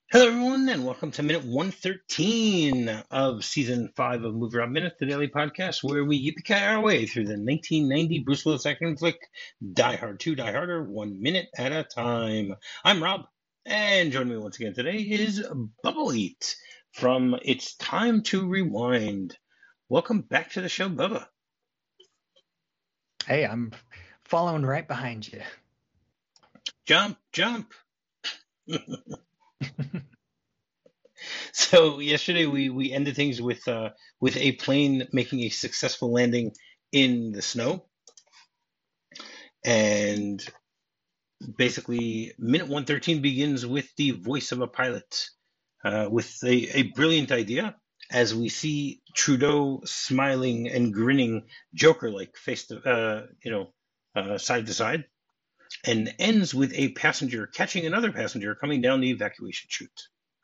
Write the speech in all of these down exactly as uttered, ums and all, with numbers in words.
Hello, everyone, and welcome to minute one thirteen of season five of Movie Rob Minute, the daily podcast where we yippee our way through the nineteen ninety Bruce Willis action flick Die Hard two, Die Harder, one minute at a time. I'm Rob, and joining me once again today is Bubble Eat from It's Time to Rewind. Welcome back to the show, Bubba. Hey, I'm following right behind you. Jump, jump. So yesterday we, we ended things with uh, with a plane making a successful landing in the snow, and basically minute one thirteen begins with the voice of a pilot uh, with a, a brilliant idea as we see Trudeau smiling and grinning Joker-like face to uh, you know uh, side to side, and ends with a passenger catching another passenger coming down the evacuation chute.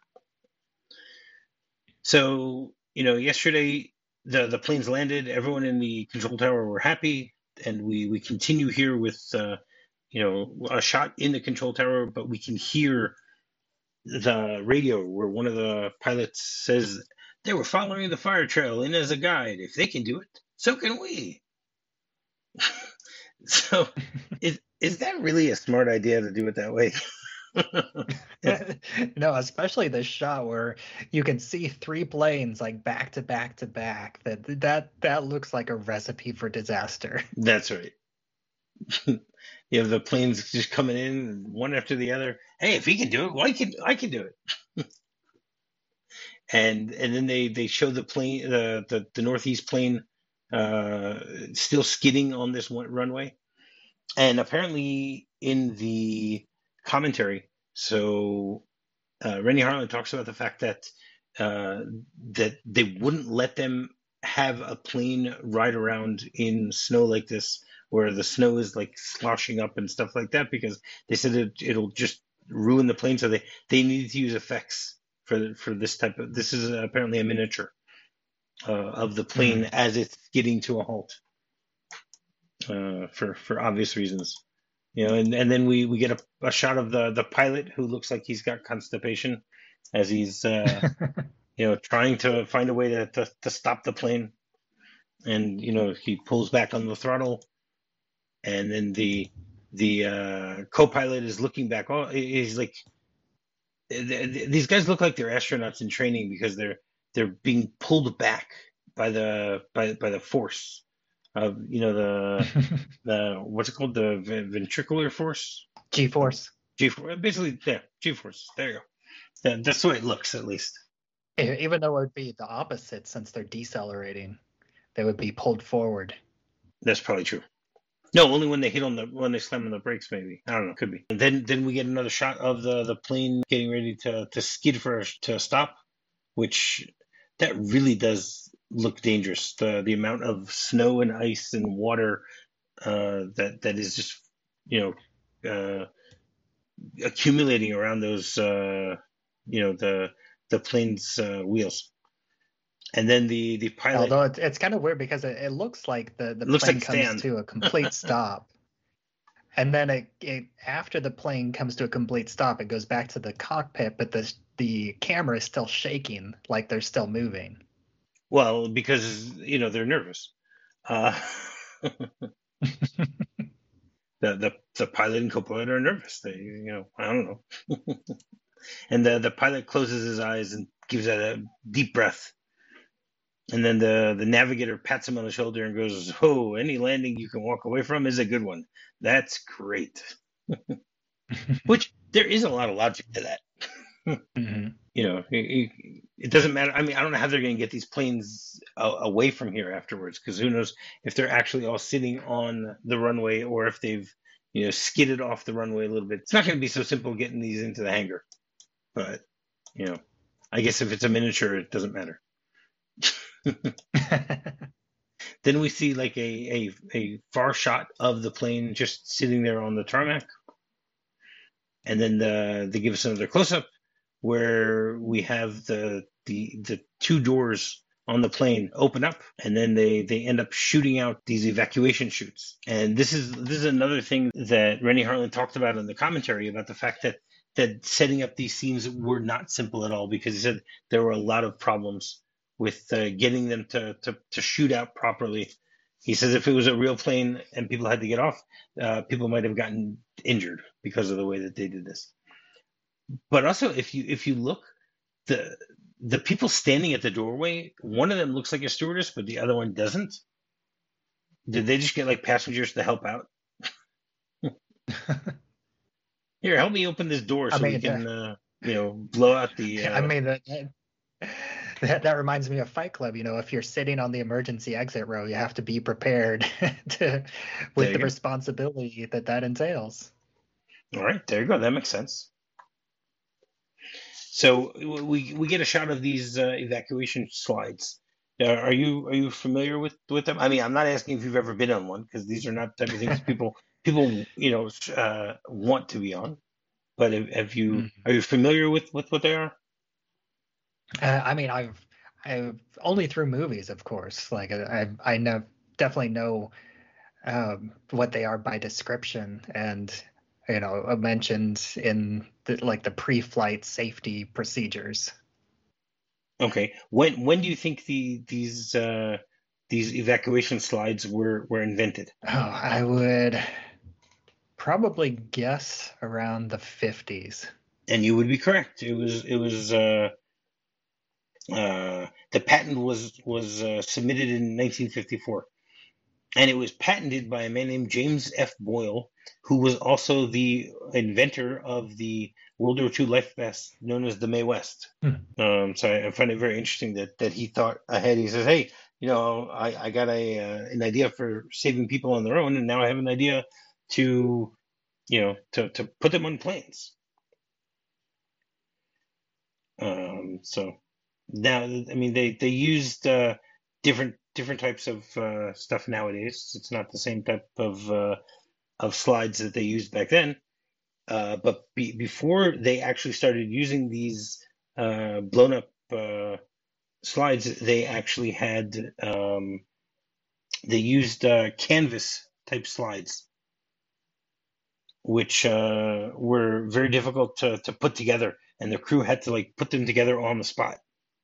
So, you know, yesterday the the planes landed. Everyone in the control tower were happy, and we we continue here with uh, you know a shot in the control tower, but we can hear the radio where one of the pilots says they were following the fire trail in as a guide. If they can do it, so can we. So, is is that really a smart idea to do it that way? No, especially this shot where you can see three planes like back to back to back. That that that looks like a recipe for disaster. That's right. You have the planes just coming in one after the other. Hey, if he can do it, why can I can do it? and and then they they show the plane, the the, the northeast plane, uh, still skidding on this one runway, and apparently in the commentary, so uh, Rennie Harlan talks about the fact that uh, that they wouldn't let them have a plane ride around in snow like this, where the snow is like sloshing up and stuff like that, because they said it, it'll just ruin the plane. So they they needed to use effects for for this type of. This is apparently a miniature uh, of the plane Mm. as it's skidding to a halt uh, for for obvious reasons. You know, and, and then we, we get a, a shot of the, the pilot who looks like he's got constipation as he's uh, you know trying to find a way to, to, to stop the plane, and you know he pulls back on the throttle, and then the the uh, co-pilot is looking back. Oh, he's like, these guys look like they're astronauts in training because they're they're being pulled back by the by by the force of you know the the what's it called, the ventricular force. G-force. G-force, basically, yeah, G-force. There you go. Yeah, that's the way it looks, at least. E- Even though it would be the opposite since they're decelerating, they would be pulled forward. That's probably true. No, only when they hit on the when they slam on the brakes, maybe. I don't know. Could be. And then then we get another shot of the the plane getting ready to to skid for a, to stop, which that really does look dangerous. The the amount of snow and ice and water uh, that that is just you know uh, accumulating around those uh, you know the the plane's uh, wheels. And then the the pilot Although it's it's kind of weird because it, it looks like the, the looks plane like comes sand. to a complete stop. And then it, it after the plane comes to a complete stop, it goes back to the cockpit, but the the camera is still shaking, like they're still moving. Well, because you know they're nervous. Uh, the the the pilot and co-pilot are nervous. They you know I don't know. And the the pilot closes his eyes and gives that a deep breath. And then the the navigator pats him on the shoulder and goes, "Oh, any landing you can walk away from is a good one. That's great." Which there is a lot of logic to that. Mm-hmm. You know, it, it doesn't matter. I mean, I don't know how they're going to get these planes a, away from here afterwards, because who knows if they're actually all sitting on the runway or if they've, you know, skidded off the runway a little bit. It's not going to be so simple getting these into the hangar. But, you know, I guess if it's a miniature, it doesn't matter. Then we see like a, a, a far shot of the plane just sitting there on the tarmac. And then the, they give us another close up where we have the the the two doors on the plane open up, and then they they end up shooting out these evacuation chutes. And this is this is another thing that Rennie Harlin talked about in the commentary about the fact that that setting up these scenes were not simple at all, because he said there were a lot of problems with uh, getting them to, to to shoot out properly. He says if it was a real plane and people had to get off, uh, people might have gotten injured because of the way that they did this. But also, if you if you look, the the people standing at the doorway, one of them looks like a stewardess, but the other one doesn't. Did they just get like passengers to help out? Here, help me open this door so I mean, we can, uh, you know, blow out the. Uh... I mean, that, that that reminds me of Fight Club. You know, if you're sitting on the emergency exit row, you have to be prepared to with the go. responsibility that that entails. All right, there you go. That makes sense. So we we get a shot of these uh, evacuation slides. Uh, are you are you familiar with, with them? I mean, I'm not asking if you've ever been on one, because these are not type of things people people you know uh, want to be on. But have, have you Mm-hmm. are you familiar with, with what they are? Uh, I mean, I've I've only through movies, of course. Like I I know definitely know um, what they are by description, and you know mentioned in the, like the pre-flight safety procedures. Okay. When when do you think the these uh, these evacuation slides were, were invented? Oh, I would probably guess around the fifties. And you would be correct. It was it was uh, uh, the patent was was uh, submitted in nineteen fifty-four, and it was patented by a man named James F. Boyle, who was also the inventor of the World War Two life vest known as the Mae West. Hmm. Um, so I, I find it very interesting that that he thought ahead. He says, "Hey, you know, I, I got a uh, an idea for saving people on their own, and now I have an idea to, you know, to to put them on planes." Um, so now, I mean, they they used uh, different different types of uh, stuff nowadays. It's not the same type of uh, of slides that they used back then. Uh, but be, before they actually started using these uh, blown up uh, slides, they actually had um, they used uh, canvas type slides, which uh, were very difficult to, to put together, and the crew had to like put them together on the spot.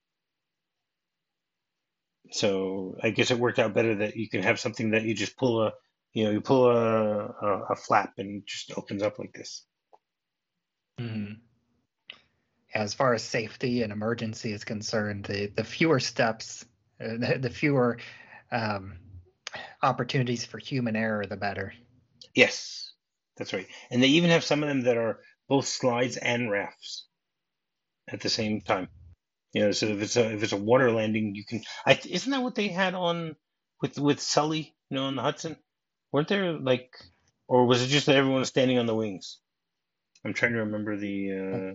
So I guess it worked out better that you can have something that you just pull a, you know, you pull a a, a flap and it just opens up like this. Mm-hmm. As far as safety and emergency is concerned, the the fewer steps, uh, the, the fewer um, opportunities for human error, the better. Yes, that's right. And they even have some of them that are both slides and rafts at the same time. You know, so if it's a if it's a water landing, you can. I, isn't that what they had on with with Sully? You know, on the Hudson, weren't there like, or was it just that everyone was standing on the wings? I'm trying to remember the. Uh...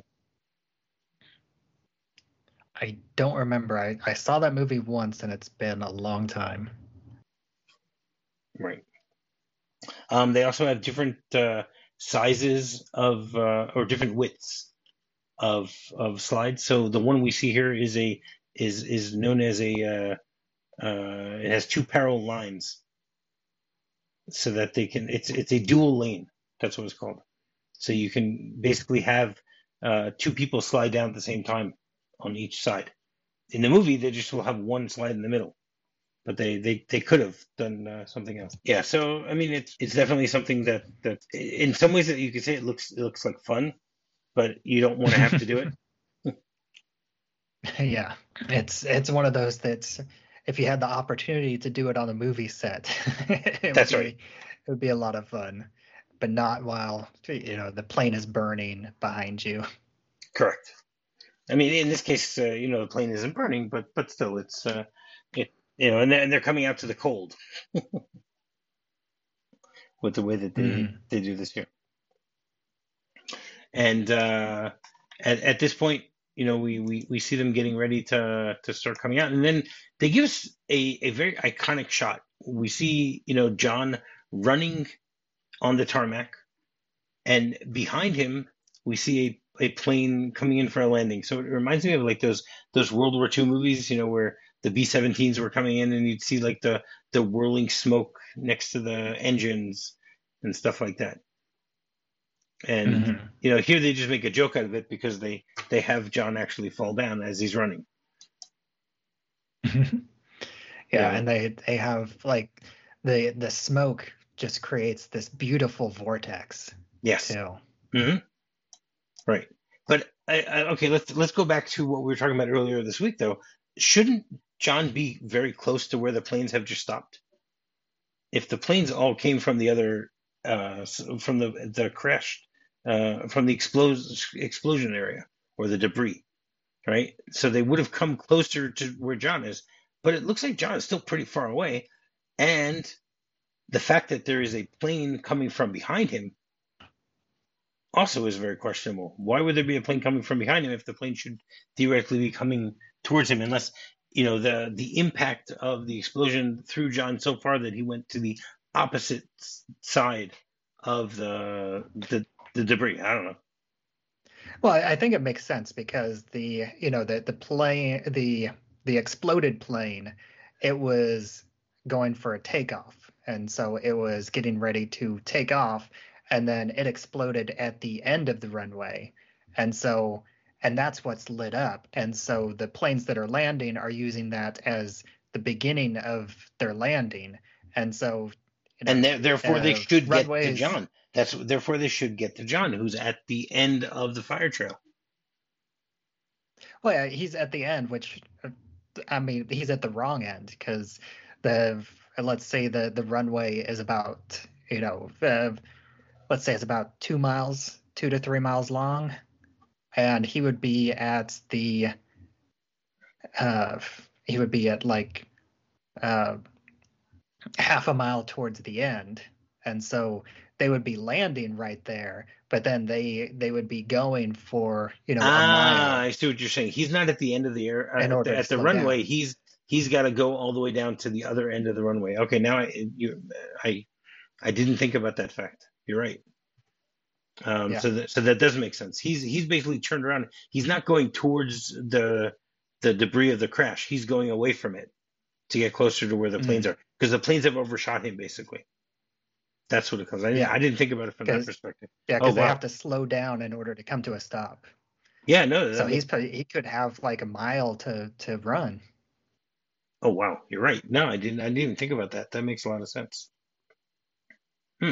I don't remember. I, I saw that movie once, and it's been a long time. Right. Um, they also have different uh, sizes of uh, or different widths of of slides. So the one we see here is a is is known as a uh, uh, it has two parallel lines, so that they can it's it's a dual lane. That's what it's called. So you can basically have uh, two people slide down at the same time on each side. In the movie, they just will have one slide in the middle, but they they, they could have done uh, something else. Yeah, so I mean, it's it's definitely something that that in some ways that you could say it looks it looks like fun, but you don't want to have to do it. Yeah, it's it's one of those that's if you had the opportunity to do it on a movie set, it That's would be, right. It would be a lot of fun, but not while you know the plane is burning behind you. Correct. I mean, in this case, uh, you know, the plane isn't burning, but but still, it's uh, it you know, and they're, and they're coming out to the cold with the way that they Mm-hmm. they do this here. And uh, at at this point, you know, we, we, we see them getting ready to to start coming out, and then they give us a, a very iconic shot. We see, you know, John running on the tarmac, and behind him we see a, a plane coming in for a landing. So it reminds me of like those those World War Two movies, you know, where the B seventeens were coming in, and you'd see like the the whirling smoke next to the engines and stuff like that. And Hmm. you know, here they just make a joke out of it because they they have John actually fall down as he's running. You Yeah, know, and they they have like the the smoke just creates this beautiful vortex yes, too. hmm right. But I, I, okay, let's let's go back to what we were talking about earlier this week, though. Shouldn't John be very close to where the planes have just stopped? If the planes all came from the other, uh, from the the crash, uh, from the explosion explosion area or the debris, right? So they would have come closer to where John is, but it looks like John is still pretty far away, and the fact that there is a plane coming from behind him also is very questionable. Why would there be a plane coming from behind him if the plane should theoretically be coming towards him? Unless you know the the impact of the explosion threw John so far that he went to the opposite side of the the, the debris. I don't know. Well, I think it makes sense because the you know the the plane the the exploded plane, it was going for a takeoff, and so it was getting ready to take off, and then it exploded at the end of the runway, and so and that's what's lit up, and so the planes that are landing are using that as the beginning of their landing, and so you And know there, therefore they uh, should get to runways. John. That's therefore they should get to John, who's at the end of the fire trail. Well, yeah, he's at the end, which uh, I mean, he's at the wrong end because the let's say the the runway is about you know uh, let's say it's about two miles, two to three miles long, and he would be at the uh he would be at like uh half a mile towards the end, and so they would be landing right there, but then they they would be going for you know a Ah, mile I see what you're saying. He's not at the end of the air uh, in at the order to at the slow runway. down. He's he's got to go all the way down to the other end of the runway. Okay, now I you I I didn't think about that fact. You're right. Um, Yeah. so that so that does make sense. He's he's basically turned around. He's not going towards the the debris of the crash. He's going away from it to get closer to where the planes Mm, are because the planes have overshot him. Basically, that's what it comes. I didn't, yeah. I didn't think about it from that Because perspective. Yeah, Oh because they wow. have to slow down in order to come to a stop. Yeah, no, So that he's makes. probably, he could have like a mile to to run. Oh wow, you're right. No, I didn't. I didn't even think about that. That makes a lot of sense. Hmm.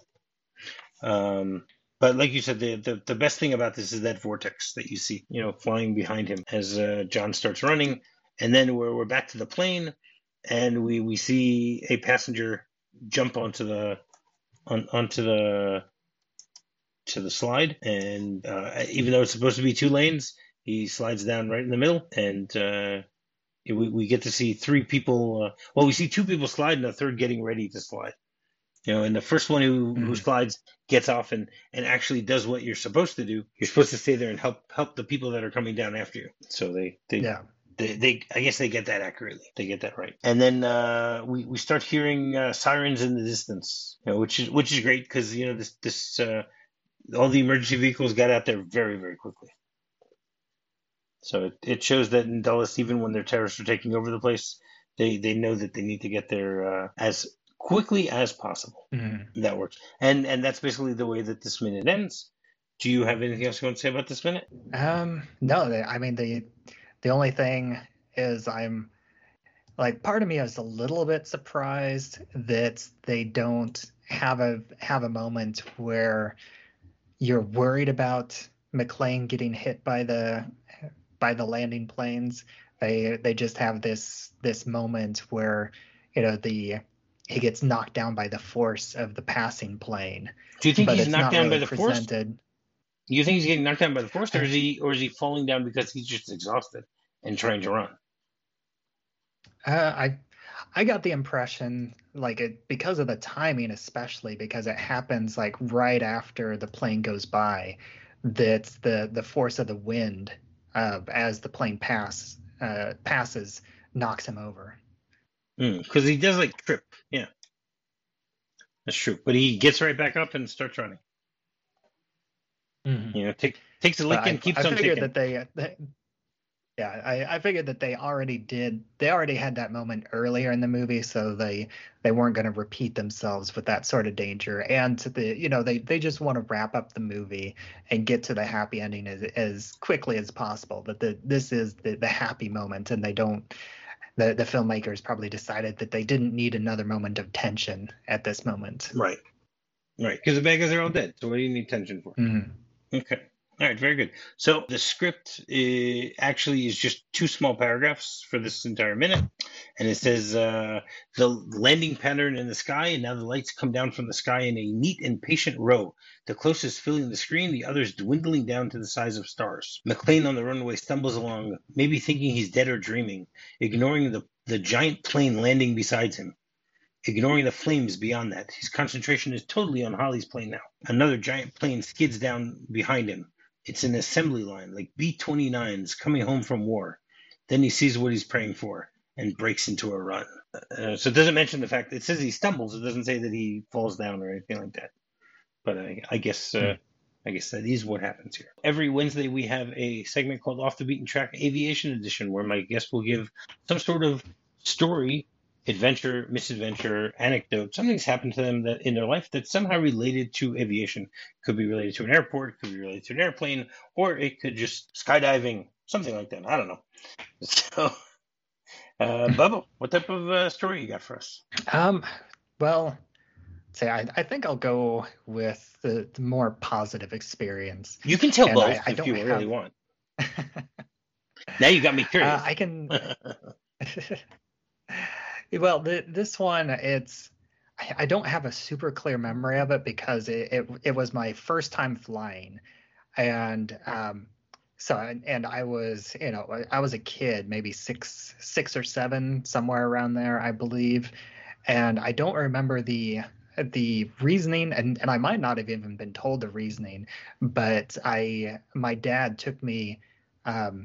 Um, but like you said, the, the the best thing about this is that vortex that you see, you know, flying behind him as uh, John starts running, and then we're we're back to the plane, and we we see a passenger jump onto the on onto the to the slide, and uh, even though it's supposed to be two lanes, he slides down right in the middle, and uh, we we get to see three people. Uh, well, we see two people slide, and a third getting ready to slide. You know, and the first one who, who Mm, slides gets off and, and actually does what you're supposed to do. You're supposed to stay there and help help the people that are coming down after you. So they they, yeah. they, they I guess they get that accurately. They get that right. And then uh, we we start hearing uh, sirens in the distance, you know, which is which is great because you know this this uh, all the emergency vehicles got out there very very quickly. So it, it shows that in Dulles, even when their terrorists are taking over the place, they, they know that they need to get there uh, as quickly as possible. Mm. That works. And and that's basically the way that this minute ends. Do you have anything else you want to say about this minute? Um, no, they, I mean the the only thing is I'm like part of me is a little bit surprised that they don't have a have a moment where you're worried about McLean getting hit by the by the landing planes. They they just have this this moment where you know the he gets knocked down by the force of the passing plane, Do you think but he's it's knocked not down by really the force? presented. Do you think he's getting knocked down by the force, or Uh, is he or is he falling down because he's just exhausted and trying to run? I I got the impression like it because of the timing, especially because it happens like right after the plane goes by, that the the force of the wind uh, as the plane pass uh, passes knocks him over. Because he does like trip. Yeah, that's true. But he gets right back up and starts running. Mhm. You know, take, takes a But lick I and keeps I on figured ticking. that they, they Yeah, I, I figured that they already did. They already had that moment earlier in the movie, so they they weren't going to repeat themselves with that sort of danger. And the you know they they just want to wrap up the movie and get to the happy ending as as quickly as possible. That the this is the the happy moment, and they don't. The the filmmakers probably decided that they didn't need another moment of tension at this moment. Right. Right. Because the bad guys are all dead. So what do you need tension for? Mhm. Okay. All right. Very good. So the script uh, actually is just two small paragraphs for this entire minute. And it says uh, the landing pattern in the sky, and now the lights come down from the sky in a neat and patient row. The closest filling the screen, the others dwindling down to the size of stars. McClane on the runway stumbles along, maybe thinking he's dead or dreaming, ignoring the, the giant plane landing beside him. Ignoring the flames beyond that, his concentration is totally on Holly's plane now. Another giant plane skids down behind him. It's an assembly line, like B twenty-nines coming home from war. Then he sees what he's praying for and breaks into a run. Uh, so it doesn't mention the fact, it says he stumbles. It doesn't say that he falls down or anything like that. But I, I guess uh, I guess that is what happens here. Every Wednesday we have a segment called Off the Beaten Track Aviation Edition, where my guest will give some sort of story, adventure, misadventure, anecdote. Something's happened to them that in their life that's somehow related to aviation. Could be related to an airport, could be related to an airplane, or it could just skydiving, something like that. I don't know. So, uh, Bubba, what type of uh, story you got for us? Um, well, say I, I think I'll go with the, the more positive experience. You can tell And both I, I if don't you have, really want. Now you got me curious. Uh, I can. Well, the, this one, it's I, I don't have a super clear memory of it because it it, it was my first time flying, and um, so and, and I was you know I, I was a kid, maybe six six or seven, somewhere around there, I believe, and I don't remember the the reasoning, and and I might not have even been told the reasoning, but I my dad took me um,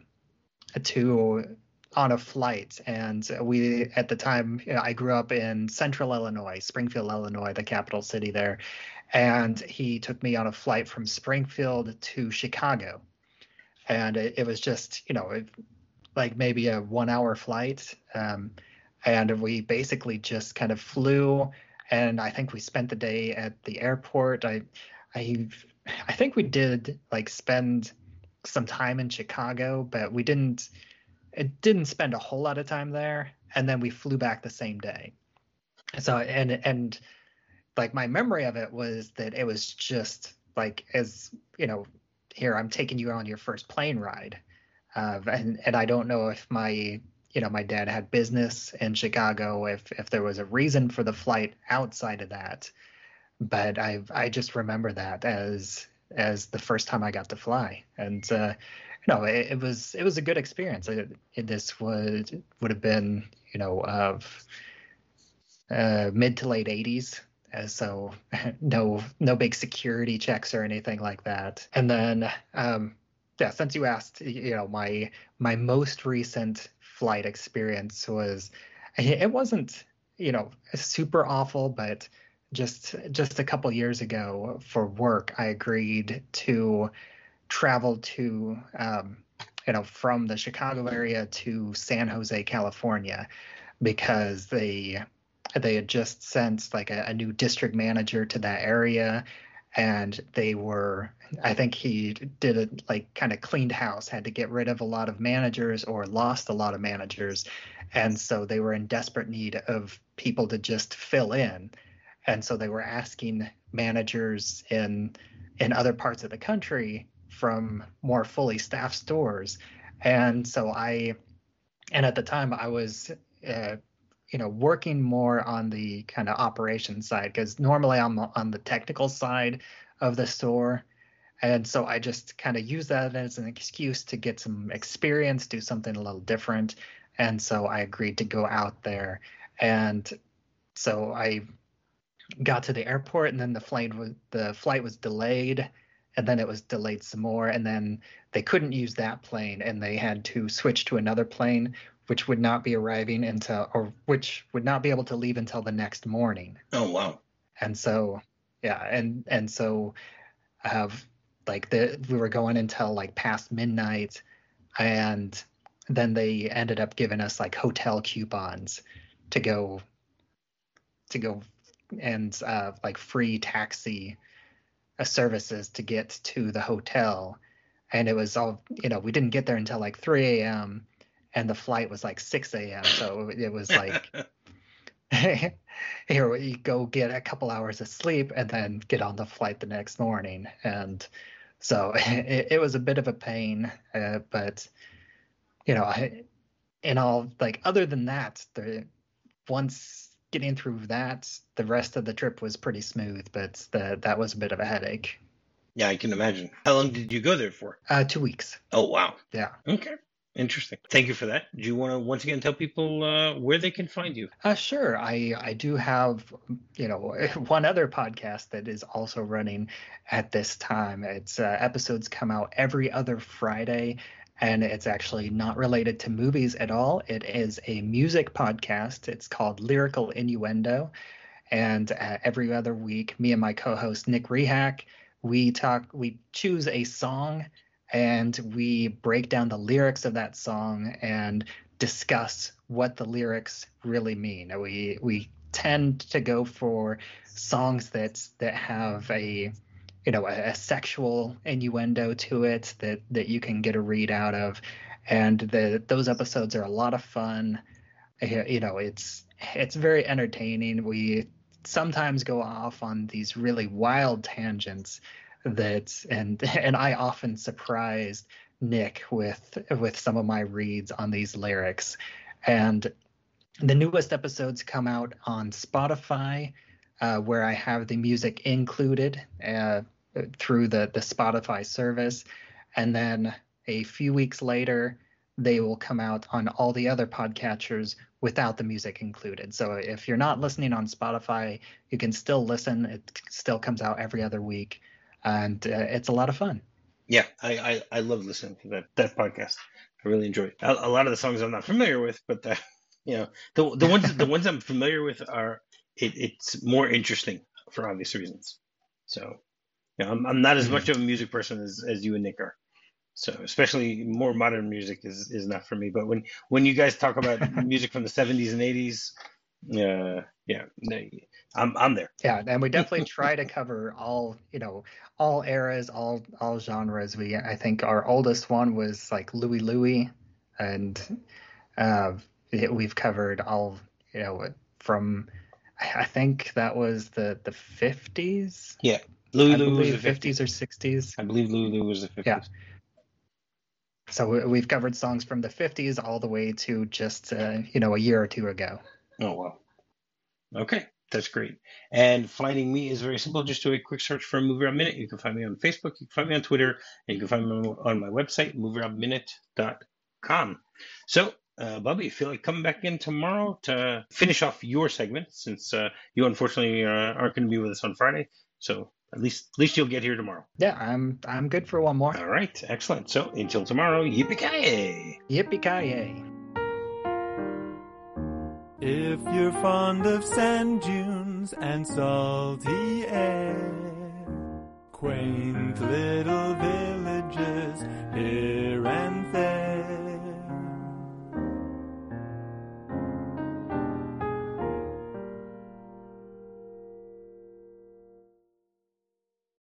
to on a flight, and we at the time you know, I grew up in central Illinois, Springfield, Illinois, the capital city there, and he took me on a flight from Springfield to Chicago, and it, it was just you know it, like maybe a one hour flight, um, and we basically just kind of flew, and I think we spent the day at the airport. I I I think we did like spend some time in Chicago, but we didn't it didn't spend a whole lot of time there, and then we flew back the same day. So and and like my memory of it was that it was just like as you know here I'm taking you on your first plane ride, uh, and and I don't know if my you know my dad had business in Chicago, if if there was a reason for the flight outside of that, but I I just remember that as as the first time I got to fly, and uh, you know it, it was it was a good experience. It, it, this would would have been you know of uh, mid to late eighties, uh, so no no big security checks or anything like that. And then um, yeah, since you asked, you know my my most recent flight experience was it wasn't you know super awful, but just just a couple years ago for work, I agreed to travel to um, you know from the Chicago area to San Jose, California, because they they had just sent like a, a new district manager to that area, and they were I think he did it like kind of cleaned house, had to get rid of a lot of managers or lost a lot of managers, and so they were in desperate need of people to just fill in, and so they were asking managers in in other parts of the country from more fully staffed stores. And so I and at the time I was uh, you know working more on the kind of operations side, because normally I'm on the technical side of the store, and so I just kind of use that as an excuse to get some experience, do something a little different. And so I agreed to go out there, and so I got to the airport, and then the flight was the flight was delayed, and then it was delayed some more, and then they couldn't use that plane, and they had to switch to another plane, which would not be arriving until, or which would not be able to leave until the next morning. Oh, wow. And so, yeah, and and so, uh, like the we were going until like past midnight, and then they ended up giving us like hotel coupons to go to go and uh, like free taxi uh, services to get to the hotel. And it was all, you know, we didn't get there until like three a.m. and the flight was like six a.m. So it was like, here we go get a couple hours of sleep and then get on the flight the next morning. And so it, it was a bit of a pain, uh, but you know, I, in all, like other than that, the once getting through that, the rest of the trip was pretty smooth, but the, that was a bit of a headache. Yeah, I can imagine. How long did you go there for? Uh, two weeks. Oh, wow. Yeah. Okay. Interesting. Thank you for that. Do you want to once again tell people uh, where they can find you? Uh, sure. I, I do have, you know, one other podcast that is also running at this time. It's uh, episodes come out every other Friday, and it's actually not related to movies at all. It is a music podcast. It's called Lyrical Innuendo. And uh, every other week, me and my co-host Nick Rehack, we talk, we choose a song and we break down the lyrics of that song and discuss what the lyrics really mean. We we tend to go for songs that that have a you know a, a sexual innuendo to it that that you can get a read out of, and the those episodes are a lot of fun. You know, it's it's very entertaining. We sometimes go off on these really wild tangents that and and I often surprised Nick with with some of my reads on these lyrics. And the newest episodes come out on Spotify, uh, where I have the music included uh, through the the Spotify service, and then a few weeks later they will come out on all the other podcatchers without the music included. So if you're not listening on Spotify, you can still listen. It still comes out every other week. And uh, it's a lot of fun. Yeah, I, I, I love listening to that, that podcast. I really enjoy it. A, a lot of the songs I'm not familiar with, but the, you know, the the ones the ones I'm familiar with are it, it's more interesting for obvious reasons. So, you know, I'm I'm not as much of a music person as, as you and Nick are. So, especially more modern music is, is not for me. But when when you guys talk about music from the seventies and eighties, uh, yeah, I'm I'm there. Yeah, and we definitely try to cover all, you know, all eras, all all genres. We I think our oldest one was like Louie Louie, and uh, we've covered all, you know, from I think that was the the fifties. Yeah, Louie Louie was the fifties or sixties. I believe Louie Louie was the fifties. Yeah. So we've covered songs from the fifties all the way to just uh, you know a year or two ago. Oh wow. Okay. That's great. And finding me is very simple. Just do a quick search for Movie Rob Minute. You can find me on Facebook. You can find me on Twitter. And you can find me on my website, movie rob minute dot com. So, uh, Bobby, you feel like coming back in tomorrow to finish off your segment, since uh, you unfortunately uh, aren't going to be with us on Friday. So at least at least you'll get here tomorrow. Yeah, I'm I'm good for one more. All right. Excellent. So until tomorrow, yippee-ki-yay. Yippee-ki-yay. If you're fond of sand dunes and salty air, quaint little villages here